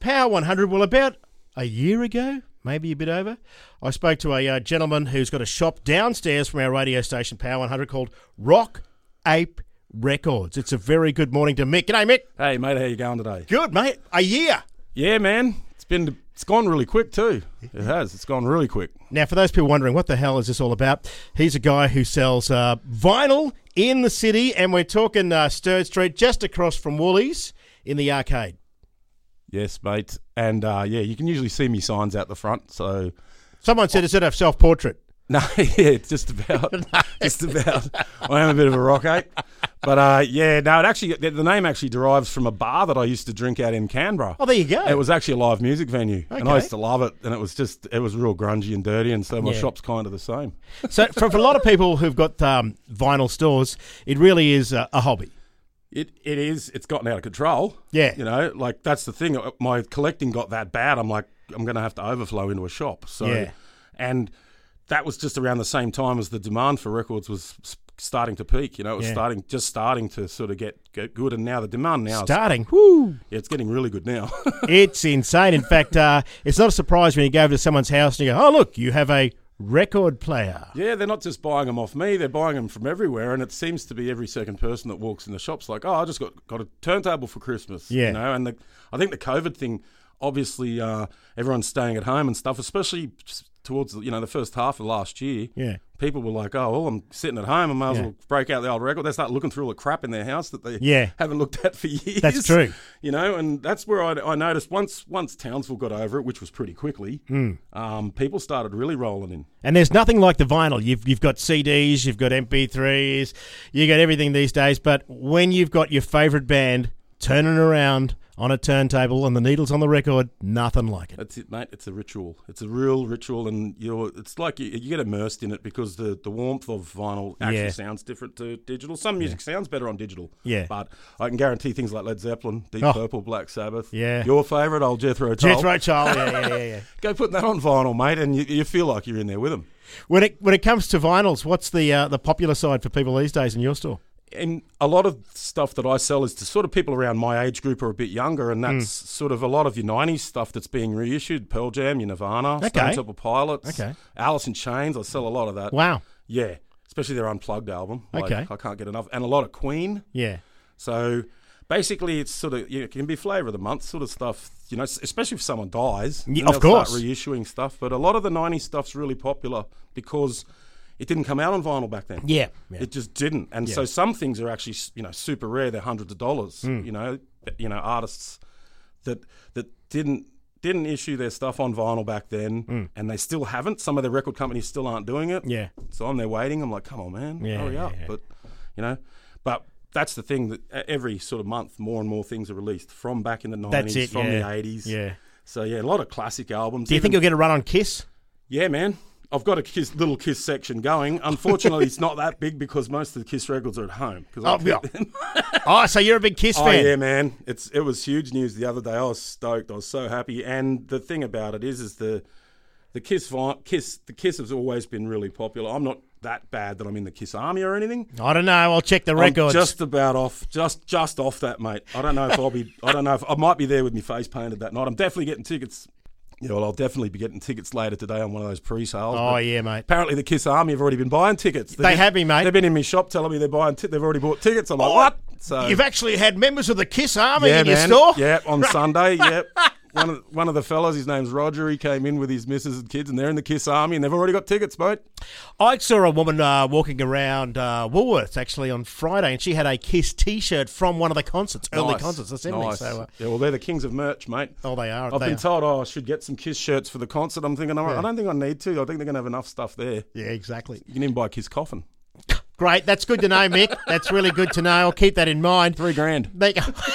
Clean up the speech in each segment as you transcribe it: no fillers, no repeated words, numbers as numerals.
Power 100, well, about a year ago, maybe a bit over, I spoke to a gentleman who's got a shop downstairs from our radio station, Power 100, called Rock Ape Records. It's a very good morning to Mick. G'day, Mick. Hey, mate, how you going today? Good, mate. A year. Yeah, man. It's gone really quick too. It has. It's gone really quick. Now, for those people wondering, what the hell is this all about? He's a guy who sells vinyl in the city, and we're talking Sturt Street, just across from Woolies in the arcade. Yes, mate. And you can usually see me signs out the front. So Someone said, is it a self-portrait? no, yeah, it's just about. I am a bit of a rock ape, but the name actually derives from a bar that I used to drink out in Canberra. Oh, there you go. It was actually a live music venue, and I Okay. used to love it. And it was real grungy and dirty, and so my Yeah. shop's kind of the same. So for a lot of people who've got vinyl stores, it really is a hobby. It is. It's gotten out of control. Yeah. You know, like that's the thing. My collecting got that bad. I'm like, I'm going to have to overflow into a shop. So, Yeah. and that was just around the same time as the demand for records was starting to peak. You know, it was Yeah. starting to sort of get good. And now the demand now Starting. Woo! it's getting really good now. It's insane. In fact, it's not a surprise when you go over to someone's house and you go, oh, look, you have a record player. Yeah, they're not just buying them off me; they're buying them from everywhere, and it seems to be every second person that walks in the shop's like, "Oh, I just got a turntable for Christmas." Yeah. You know, and I think the COVID thing, obviously, everyone's staying at home and stuff, especially towards the first half of last year. Yeah. People were like, "Oh, well, I'm sitting at home. I might as well break out the old record." They start looking through all the crap in their house that they Yeah. haven't looked at for years. That's true. You know, and that's where I noticed once Townsville got over it, which was pretty quickly, people started really rolling in. And there's nothing like the vinyl. You've got CDs, you've got MP3s, you got everything these days. But when you've got your favourite band turning around on a turntable and the needles on the record, nothing like it. That's it, mate. It's a ritual. It's a real ritual, and it's like you get immersed in it because the warmth of vinyl actually Yeah. sounds different to digital. Some music sounds better on digital. Yeah. But I can guarantee things like Led Zeppelin, Deep Oh. Purple, Black Sabbath. Yeah. Your favourite, old Jethro Tull. Jethro Tull, yeah. Go put that on vinyl, mate, and you feel like you're in there with them. When it comes to vinyls, what's the popular side for people these days in your store? And a lot of stuff that I sell is to sort of people around my age group or a bit younger, and that's sort of a lot of your 90s stuff that's being reissued. Pearl Jam, your Nirvana, Okay. Stone Temple Pilots, Okay. Alice in Chains. I sell a lot of that. Wow. Yeah, especially their Unplugged album. Like, Okay. I can't get enough. And a lot of Queen. Yeah. So basically it's sort of, it can be flavour of the month sort of stuff, especially if someone dies. Yeah, then of they'll course. start reissuing stuff. But a lot of the 90s stuff's really popular because it didn't come out on vinyl back then. Yeah. It just didn't. And so some things are actually, super rare. They're hundreds of dollars. Artists that didn't issue their stuff on vinyl back then, and they still haven't. Some of the record companies still aren't doing it. Yeah. So I'm there waiting. I'm like, come on, man, Yeah, hurry up. yeah. But that's the thing, that every sort of month, more and more things are released from back in the 90s, That's it, from yeah. the 80s. Yeah. So yeah, a lot of classic albums. Do you think you'll get a run on Kiss? Yeah, man. I've got a little Kiss section going. Unfortunately, it's not that big because most of the Kiss records are at home. Oh, yeah. Oh, so you're a big Kiss Oh fan? yeah, man! It was huge news the other day. I was stoked. I was so happy. And the thing about it is the Kiss has always been really popular. I'm not that bad that I'm in the Kiss army or anything. I don't know. I'll check the records. I'm just about off, just off that, mate. I don't know if I'll be. I don't know if I might be there with my face painted that night. I'm definitely getting tickets. Yeah, well, I'll definitely be getting tickets later today on one of those pre-sales. Oh, yeah, mate. Apparently, the Kiss Army have already been buying tickets. They have been, mate. They've been in my shop telling me they've already bought tickets. I'm like, what? So You've actually had members of the Kiss Army in your man. store? Yeah, on Sunday. Yep. One of the fellas, his name's Roger. He came in with his missus and kids, and they're in the Kiss Army, and they've already got tickets, mate. I saw a woman walking around Woolworths actually on Friday, and she had a Kiss T-shirt from one of the concerts, early Nice. concerts assembly. Nice. So, Yeah, well, they're the kings of merch, mate. oh, they are. I've they been are. told, I should get some Kiss shirts for the concert. I'm thinking, I don't think I need to. I think they're going to have enough stuff there. Yeah, exactly. You can even buy a Kiss coffin. Great. That's good to know, Mick. That's really good to know. I'll keep that in mind. $3,000. They-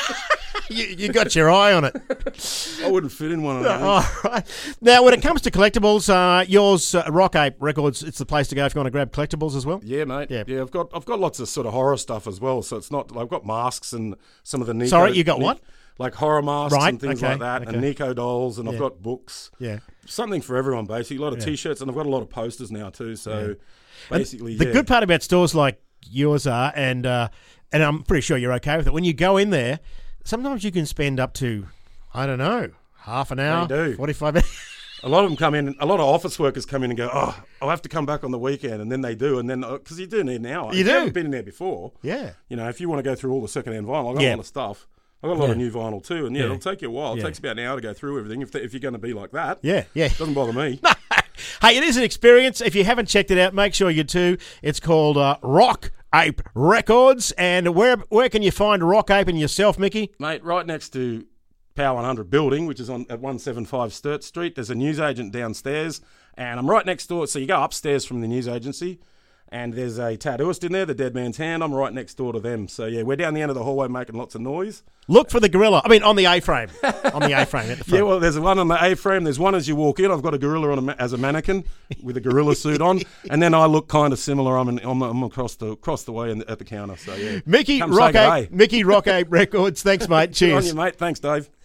you got your eye on it. I wouldn't fit in one of those. All right. Now, when it comes to collectibles, yours, Rock Ape Records, it's the place to go if you want to grab collectibles as well. Yeah, mate. Yeah. Yeah, I've got lots of sort of horror stuff as well. So it's not. I've got masks and some of the Nico. Sorry, you got what? Like horror masks Right, and things okay, like that, okay. and Nico dolls, and Yeah. I've got books. Yeah. Something for everyone, basically. A lot of T-shirts, and I've got a lot of posters now too. So basically, The good part about stores like yours are, and I'm pretty sure you're okay with it, when you go in there, sometimes you can spend up to, I don't know, Half an hour, They do. 45 minutes. A lot of them come in. A lot of office workers come in and go, "Oh, I'll have to come back on the weekend," and then they do, and then because you do need an hour. You if do. You haven't been in there before. Yeah. You know, if you want to go through all the second-hand vinyl, I've got Yeah. a lot of stuff. I've got a lot Yeah. of new vinyl too, and Yeah. it'll take you a while. It Yeah. takes about an hour to go through everything if you're going to be like that. Yeah, yeah. Doesn't bother me. Hey, it is an experience. If you haven't checked it out, make sure you do. It's called Rock Ape Records. And where can you find Rock Ape and yourself, Mickey? Mate, right next to Power 100 building, which is at 175 Sturt Street. There's a newsagent downstairs, and I'm right next door. So you go upstairs from the news agency, and there's a tattooist in there, the Dead Man's Hand. I'm right next door to them. So yeah, we're down the end of the hallway making lots of noise. Look for the gorilla. I mean, on the A-frame. On the A-frame at the front. Yeah, well, there's one on the A-frame. There's one as you walk in. I've got a gorilla on as a mannequin with a gorilla suit on, and then I look kind of similar. I'm across the way at the counter. So yeah, Mickey Come Rock say Ape. Mickey Rock Ape Records. Thanks, mate. Good on Cheers. you, mate. Thanks, Dave.